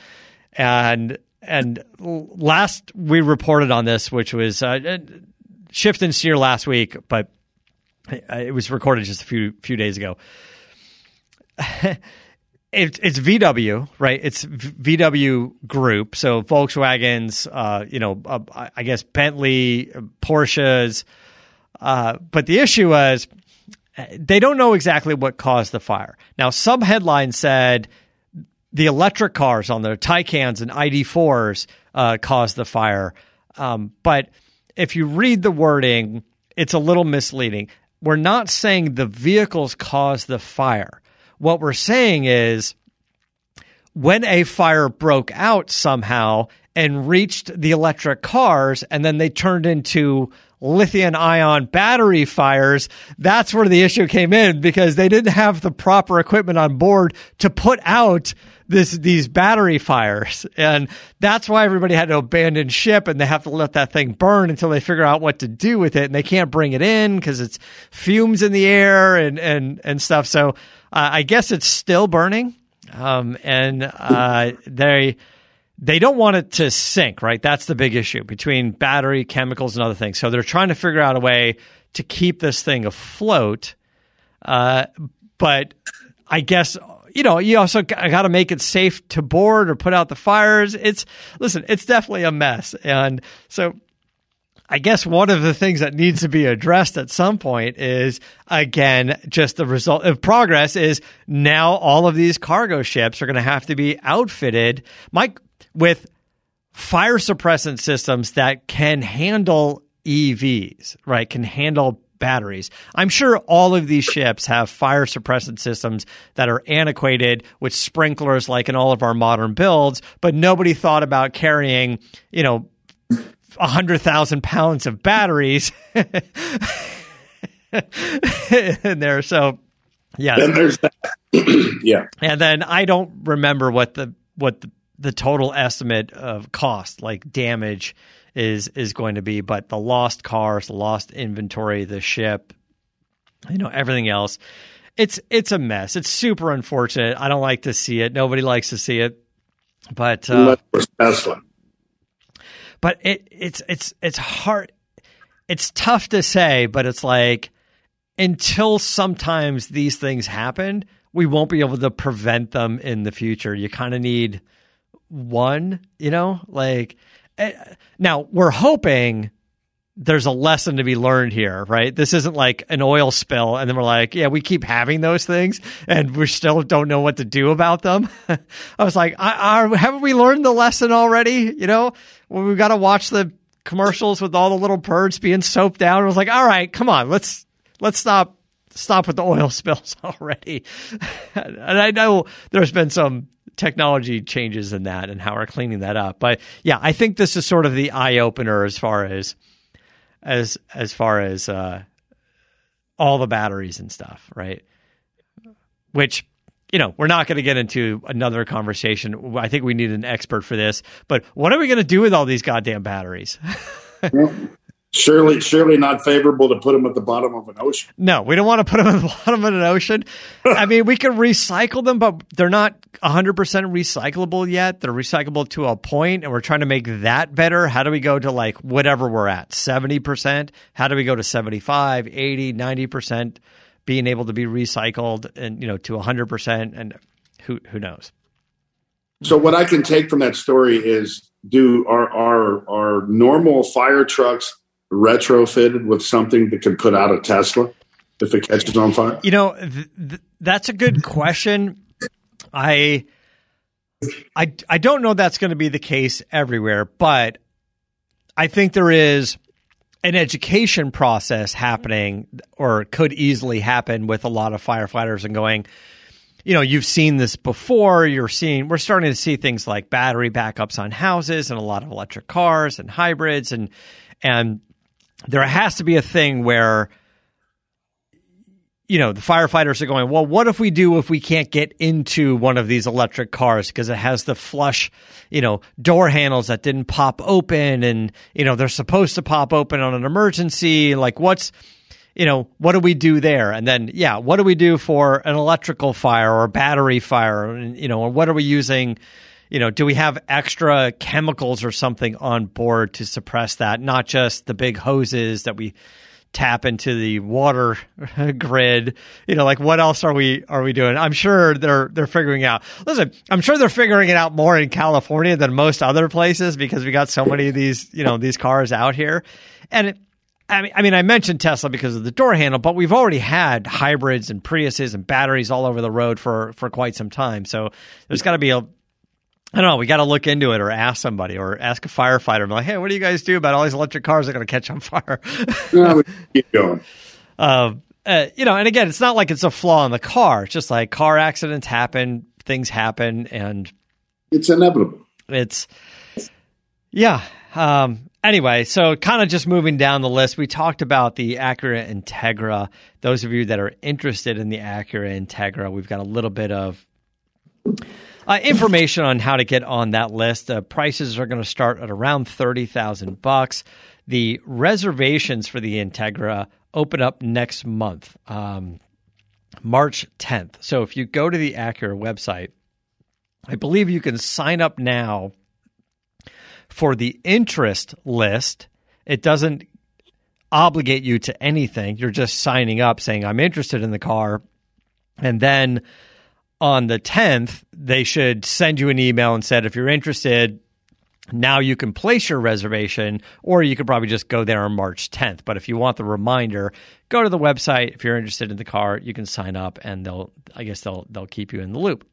last we reported on this, which was Shift and Steer last week, but it was recorded just a few days ago. It's VW, right? It's VW Group, so Volkswagens, I guess Bentley, Porsches. But the issue was they don't know exactly what caused the fire. Now, some headlines said the electric cars on their Taycans and ID4s caused the fire, but if you read the wording, it's a little misleading. We're not saying the vehicles caused the fire. What we're saying is when a fire broke out somehow and reached the electric cars and then they turned into lithium-ion battery fires, that's where the issue came in because they didn't have the proper equipment on board to put out these battery fires. And that's why everybody had to abandon ship and they have to let that thing burn until they figure out what to do with it. And they can't bring it in because it's fumes in the air and stuff. So I guess it's still burning. They don't want it to sink, right? That's the big issue between battery, chemicals, and other things. So they're trying to figure out a way to keep this thing afloat. But I guess, you also got to make it safe to board or put out the fires. It's definitely a mess. And so I guess one of the things that needs to be addressed at some point is, again, just the result of progress is now all of these cargo ships are going to have to be outfitted, Mike, with fire suppressant systems that can handle EVs, right? Can handle batteries. I'm sure all of these ships have fire suppressant systems that are antiquated with sprinklers like in all of our modern builds, but nobody thought about carrying, 100,000 pounds of batteries in there. So, yeah. Then there's that. Yeah. And then I don't remember what the total estimate of cost, like damage, is going to be, but the lost cars, the lost inventory, the ship, everything else. it's a mess. It's super unfortunate. I don't like to see it. Nobody likes to see it. But Tesla. But it's hard. It's tough to say, but it's like until sometimes these things happen, we won't be able to prevent them in the future. You kind of need one, like now we're hoping there's a lesson to be learned here, right? This isn't like an oil spill and then we're like, yeah, we keep having those things and we still don't know what to do about them. I was like, haven't we learned the lesson already? When we've got to watch the commercials with all the little birds being soaped down. I was like, all right, come on, let's stop with the oil spills already. And I know there's been some technology changes in that and how we're cleaning that up. But yeah, I think this is sort of the eye opener as far as all the batteries and stuff, right? Which, we're not going to get into another conversation. I think we need an expert for this. But what are we going to do with all these goddamn batteries? Well, surely not favorable to put them at the bottom of an ocean. No, we don't want to put them at the bottom of an ocean. I mean, we can recycle them, but they're not 100% recyclable yet. They're recyclable to a point, and we're trying to make that better. How do we go to like whatever we're at, 70%? How do we go to 75, 80, 90% being able to be recycled and, to 100%? And who knows? So what I can take from that story is, are normal fire trucks retrofitted with something that can put out a Tesla if it catches on fire? That's a good question. I don't know that's going to be the case everywhere, but I think there is an education process happening, or could easily happen, with a lot of firefighters and going, you've seen this before. We're starting to see things like battery backups on houses and a lot of electric cars and hybrids, and there has to be a thing where, the firefighters are going, well, what if we can't get into one of these electric cars because it has the flush, door handles that didn't pop open, and, they're supposed to pop open on an emergency. Like what do we do there? And then, what do we do for an electrical fire or a battery fire? And, or what are we using? Do we have extra chemicals or something on board to suppress that? Not just the big hoses that we tap into the water grid. Like what else are we doing? I'm sure they're figuring out. Listen, I'm sure they're figuring it out more in California than most other places because we got so many of these, these cars out here. And I mean, I mentioned Tesla because of the door handle, but we've already had hybrids and Priuses and batteries all over the road for quite some time. So there's got to be I don't know, we got to look into it or ask somebody or ask a firefighter. I'm like, hey, what do you guys do about all these electric cars that are going to catch on fire? No, we keep going. And again, it's not like it's a flaw in the car. It's just like car accidents happen, things happen, and it's inevitable. Anyway, so kind of just moving down the list, we talked about the Acura Integra. Those of you that are interested in the Acura Integra, we've got a little bit of information on how to get on that list. Prices are going to start at around $30,000. The reservations for the Integra open up next month, March 10th. So if you go to the Acura website, I believe you can sign up now for the interest list. It doesn't obligate you to anything. You're just signing up saying, I'm interested in the car. And then on the 10th, they should send you an email and said, if you're interested, now you can place your reservation, or you could probably just go there on March 10th. But if you want the reminder, go to the website. If you're interested in the car, you can sign up, and they'll keep you in the loop.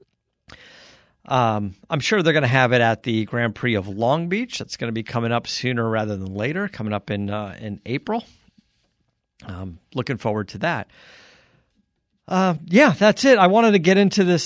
I'm sure they're going to have it at the Grand Prix of Long Beach. That's going to be coming up sooner rather than later, coming up in April. Looking forward to that. That's it. I wanted to get into this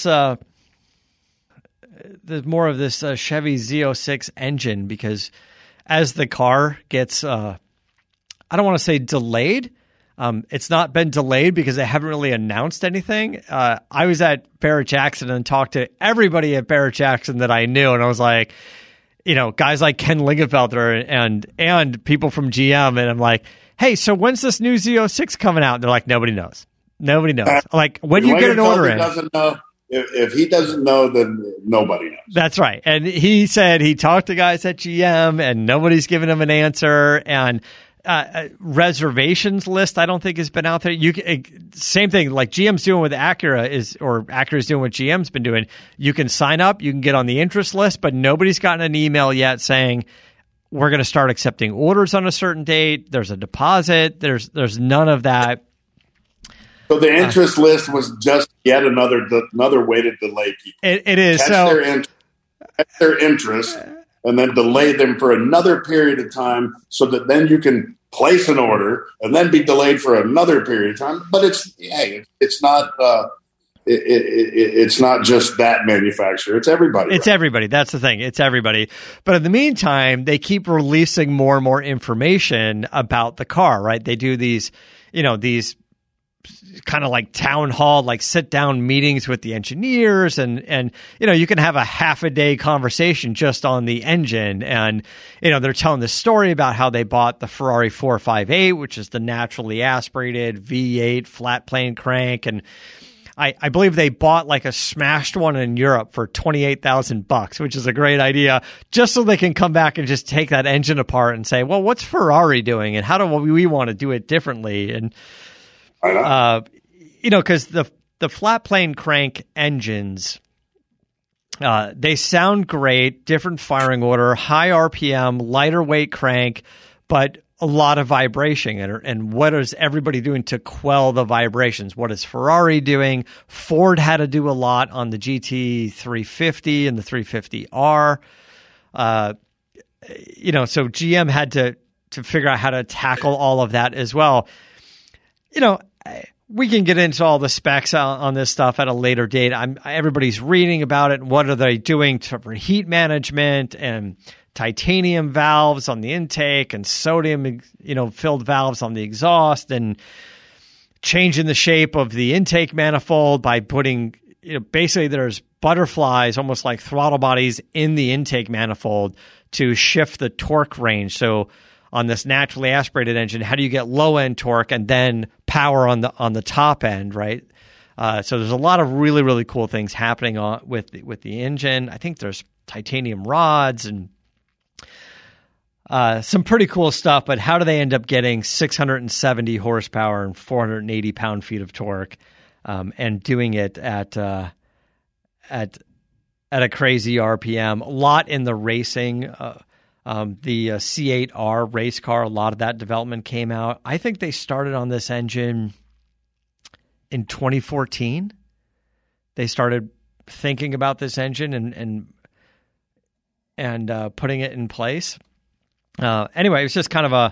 more of this Chevy Z06 engine, because as the car gets, I don't want to say delayed. It's not been delayed because they haven't really announced anything. I was at Barrett-Jackson and talked to everybody at Barrett-Jackson that I knew, and I was like, guys like Ken Lingenfelter and people from GM, and I'm like, hey, so when's this new Z06 coming out? And they're like, nobody knows. Nobody knows. Like when you get an order in. Doesn't know. If he doesn't know, then nobody knows. That's right. And he said he talked to guys at GM and nobody's given him an answer. And reservations list, I don't think has been out there. Same thing like GM's doing with Acura or Acura's doing what GM's been doing. You can sign up, you can get on the interest list, but nobody's gotten an email yet saying we're going to start accepting orders on a certain date. There's a deposit. There's none of that. So the interest list was just yet another way to delay people. It is. Catch their interest and then delay them for another period of time so that then you can place an order and then be delayed for another period of time. But it's not it's not just that manufacturer. It's everybody. It's everybody. That's the thing. It's everybody. But in the meantime, they keep releasing more and more information about the car, right? They do these kind of like town hall, like sit down meetings with the engineers and you can have a half a day conversation just on the engine. And, they're telling the story about how they bought the Ferrari 458, which is the naturally aspirated V8 flat plane crank. And I believe they bought like a smashed one in Europe for $28,000, which is a great idea, just so they can come back and just take that engine apart and say, well, what's Ferrari doing? And how do we want to do it differently? And, because the flat plane crank engines, they sound great, different firing order, high RPM, lighter weight crank, but a lot of vibration. And what is everybody doing to quell the vibrations? What is Ferrari doing? Ford had to do a lot on the GT350 and the 350R. So GM had to figure out how to tackle all of that as well. We can get into all the specs on this stuff at a later date. Everybody's reading about it. What are they doing for heat management and titanium valves on the intake and sodium, filled valves on the exhaust, and changing the shape of the intake manifold by putting, basically there's butterflies, almost like throttle bodies in the intake manifold to shift the torque range. So on this naturally aspirated engine, how do you get low end torque and then power on the top end, right? So there's a lot of really, really cool things happening with the engine. I think there's titanium rods and some pretty cool stuff. But how do they end up getting 670 horsepower and 480 pound-feet of torque, and doing it at a crazy RPM? A lot in the racing. The C8R race car, a lot of that development came out. I think they started on this engine in 2014. They started thinking about this engine and putting it in place. Anyway, it was just kind of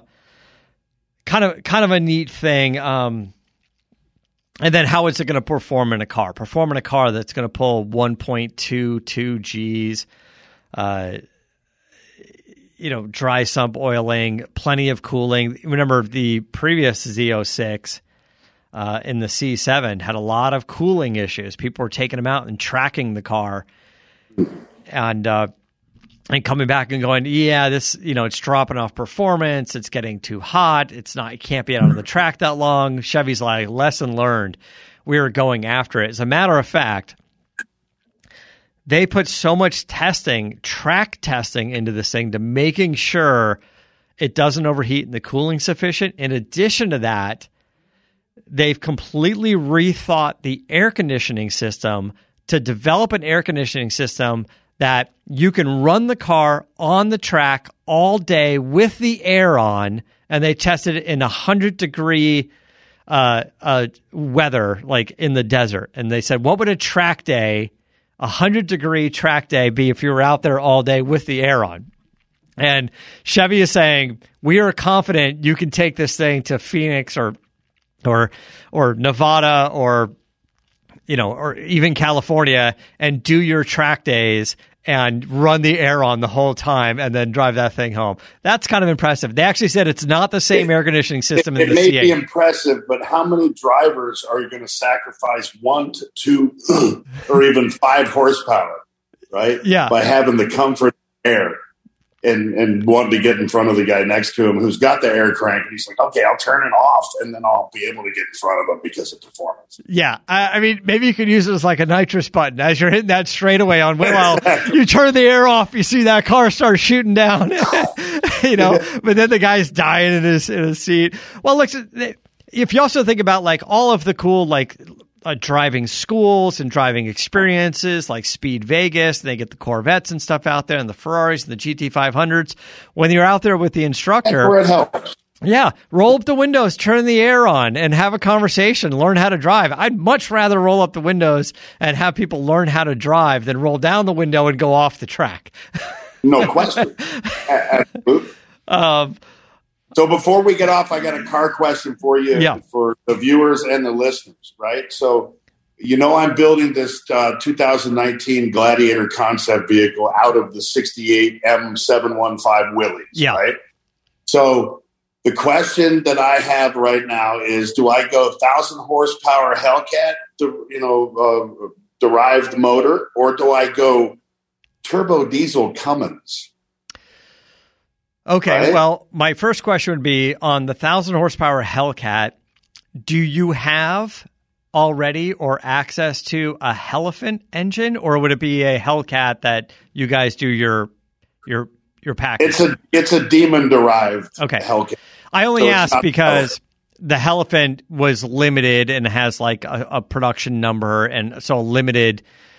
a neat thing. And then how is it going to perform in a car? Perform in a car that's going to pull 1.22 Gs. Dry sump oiling, plenty of cooling. Remember the previous Z06 in the C7 had a lot of cooling issues. People were taking them out and tracking the car and coming back and going, yeah, this, it's dropping off performance. It's getting too hot. It can't be out on the track that long. Chevy's like, lesson learned. We were going after it. As a matter of fact, they put so much track testing into this thing to making sure it doesn't overheat and the cooling's sufficient. In addition to that, they've completely rethought the air conditioning system to develop an air conditioning system that you can run the car on the track all day with the air on. And they tested it in 100-degree weather, like in the desert. And they said, what would a 100-degree track day be if you were out there all day with the air on? And Chevy is saying, we are confident you can take this thing to Phoenix or Nevada or even California and do your track days and run the air on the whole time and then drive that thing home. That's kind of impressive. They actually said it's not the same air conditioning system in the C8. It may be impressive, but how many drivers are you going to sacrifice 1 to 2 or even 5 horsepower, right? Yeah. By having the comfort of air. and wanting to get in front of the guy next to him who's got the air crank. And he's like, okay, I'll turn it off, and then I'll be able to get in front of him because of performance. Yeah. I mean, maybe you could use it as like a nitrous button as you're hitting that straightaway on Willow. You turn the air off, you see that car start shooting down, but then the guy's dying in his seat. Well, look, if you also think about like all of the cool, like, driving schools and driving experiences like Speed Vegas, they get the Corvettes and stuff out there and the Ferraris and the GT500s. When you're out there with the instructor, where it helps. Yeah, roll up the windows, turn the air on, and have a conversation, learn how to drive. I'd much rather roll up the windows and have people learn how to drive than roll down the window and go off the track. No question. Absolutely. So before we get off, I got a car question for you, for the viewers and the listeners, right? So, I'm building this 2019 Gladiator concept vehicle out of the 68 M715 Willys, right? So the question that I have right now is, do I go 1,000 horsepower Hellcat, derived motor, or do I go turbo diesel Cummins? Okay, well, my first question would be on the 1,000 horsepower Hellcat, do you have already or access to a Hellefant engine, or would it be a Hellcat that you guys do your package? It's a Demon derived Hellcat. I only asked because the Hellefant was limited and has like a production number, and so a limited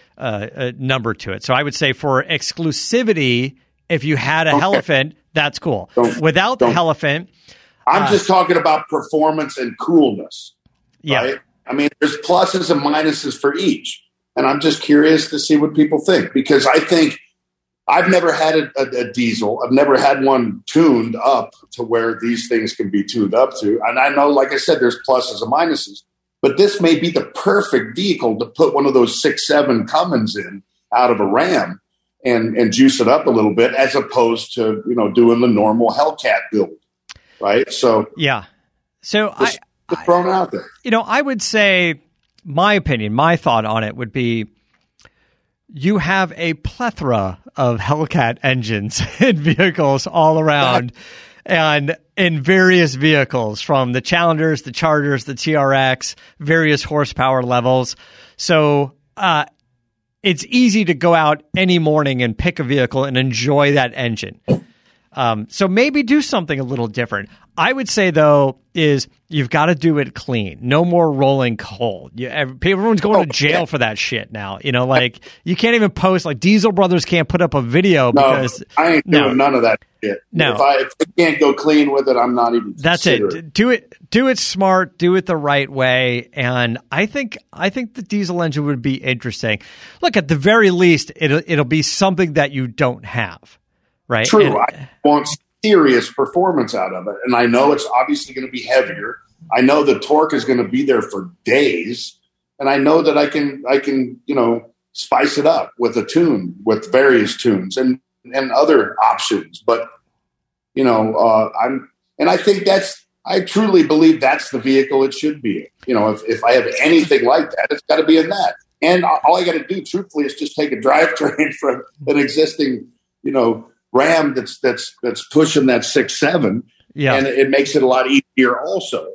number to it. So I would say for exclusivity, if you had a Hellefant, that's cool. Without the Hellefant, I'm just talking about performance and coolness. Yeah. Right? I mean, there's pluses and minuses for each. And I'm just curious to see what people think, because I think I've never had a diesel. I've never had one tuned up to where these things can be tuned up to. And I know, like I said, there's pluses and minuses. But this may be the perfect vehicle to put one of those 6.7 Cummins in out of a Ram and juice it up a little bit, as opposed to, doing the normal Hellcat build, right? So So just thrown out there. I would say my opinion, my thought on it would be you have a plethora of Hellcat engines in vehicles all around and in various vehicles, from the Challengers, the Chargers, the TRX, various horsepower levels. So, it's easy to go out any morning and pick a vehicle and enjoy that engine. So maybe do something a little different. I would say, though, is you've got to do it clean. No more rolling coal. Everyone's going to jail for that shit now. You can't even post, like Diesel Brothers can't put up a video because I ain't doing none of that shit. No. If I can't go clean with it, I'm not even. That's it. Do it smart. Do it the right way. And I think the diesel engine would be interesting. Look, at the very least, it'll be something that you don't have, right? True. I want serious performance out of it, and I know it's obviously going to be heavier. I know the torque is going to be there for days, and I know that I can spice it up with a tune, with various tunes and other options. But I truly believe that's the vehicle it should be. If I have anything like that, it's got to be in that. And all I got to do, truthfully, is just take a drivetrain from an existing, Ram that's pushing that 6.7, and it makes it a lot easier also.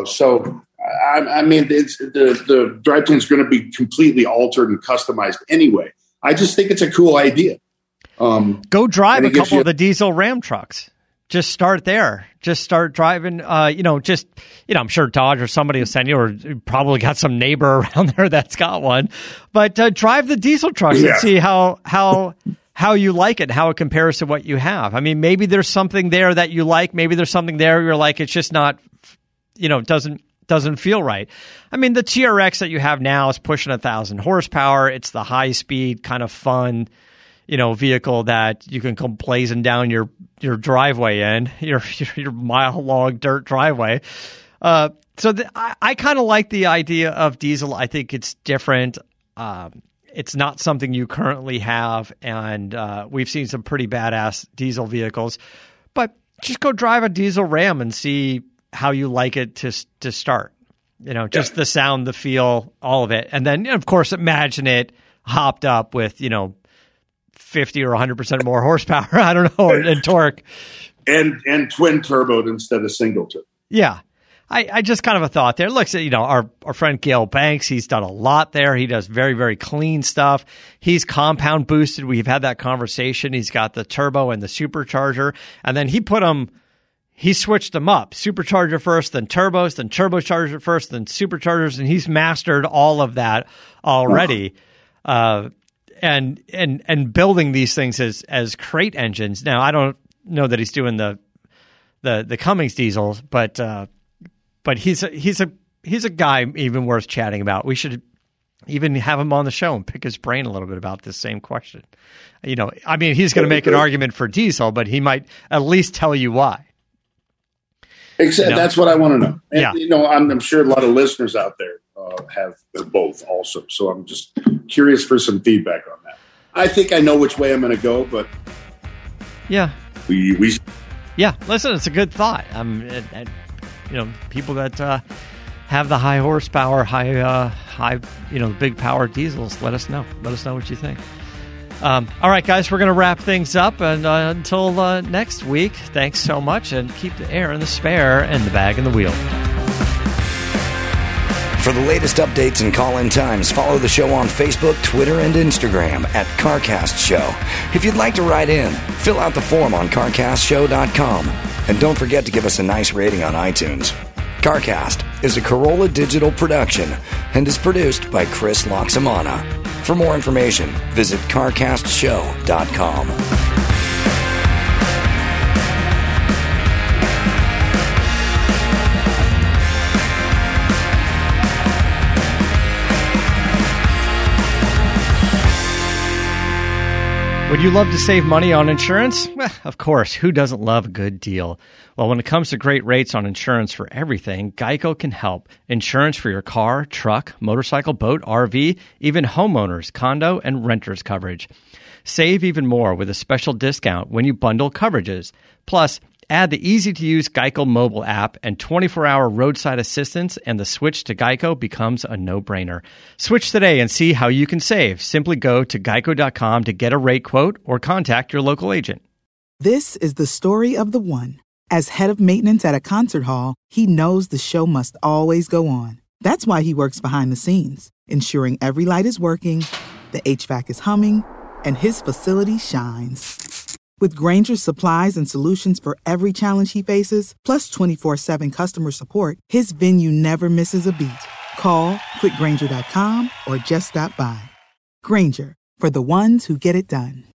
I mean, the drivetrain is going to be completely altered and customized anyway. I just think it's a cool idea. Go drive a couple of the diesel Ram trucks. Just start there. Just start driving. I'm sure Dodge or somebody will send you, or you probably got some neighbor around there that's got one. But drive the diesel trucks and see how you like it, how it compares to what you have. I mean, maybe there's something there that you like. Maybe there's something there you're like, it's just not, doesn't feel right. I mean, the TRX that you have now is pushing 1,000 horsepower. It's the high speed kind of fun, vehicle that you can come blazing down your driveway in, your mile long dirt driveway. I kind of like the idea of diesel. I think it's different. It's not something you currently have, and we've seen some pretty badass diesel vehicles. But just go drive a diesel Ram and see how you like it to start. Just the sound, the feel, all of it. And then, of course, imagine it hopped up with, 50 or 100% more horsepower. I don't know, and torque. And twin turboed instead of single turbo. Yeah. I just kind of a thought there. Look, our friend Gale Banks, he's done a lot there. He does very, very clean stuff. He's compound boosted. We've had that conversation. He's got the turbo and the supercharger. And then he switched them up. Supercharger first, then turbos, then turbocharger first, then superchargers. And he's mastered all of that already. And building these things as crate engines. Now, I don't know that he's doing the Cummins diesels, but he's a guy even worth chatting about. We should even have him on the show and pick his brain a little bit about this same question. He's going to make an argument for diesel, but he might at least tell you why. Exactly. That's what I want to know. And, yeah. I'm sure a lot of listeners out there have both also. So I'm just curious for some feedback on that. I think I know which way I'm going to go, but yeah, we yeah. Listen, it's a good thought. People that have the high horsepower, high, big power diesels. Let us know. Let us know what you think. All right, guys, we're going to wrap things up, and until next week, thanks so much, and keep the air in the spare and the bag in the wheel. For the latest updates and call-in times, follow the show on Facebook, Twitter, and Instagram at CarCast Show. If you'd like to write in, fill out the form on CarCastShow.com. And don't forget to give us a nice rating on iTunes. CarCast is a Corolla Digital production and is produced by Chris Loxamana. For more information, visit CarCastShow.com. Would you love to save money on insurance? Well, of course. Who doesn't love a good deal? Well, when it comes to great rates on insurance for everything, Geico can help. Insurance for your car, truck, motorcycle, boat, RV, even homeowners, condo, and renters coverage. Save even more with a special discount when you bundle coverages. Plus, add the easy-to-use Geico mobile app and 24-hour roadside assistance, and the switch to Geico becomes a no-brainer. Switch today and see how you can save. Simply go to geico.com to get a rate quote or contact your local agent. This is the story of the one. As head of maintenance at a concert hall, he knows the show must always go on. That's why he works behind the scenes, ensuring every light is working, the HVAC is humming, and his facility shines. With Grainger's supplies and solutions for every challenge he faces, plus 24/7 customer support, his venue never misses a beat. Call quickgrainger.com or just stop by. Grainger, for the ones who get it done.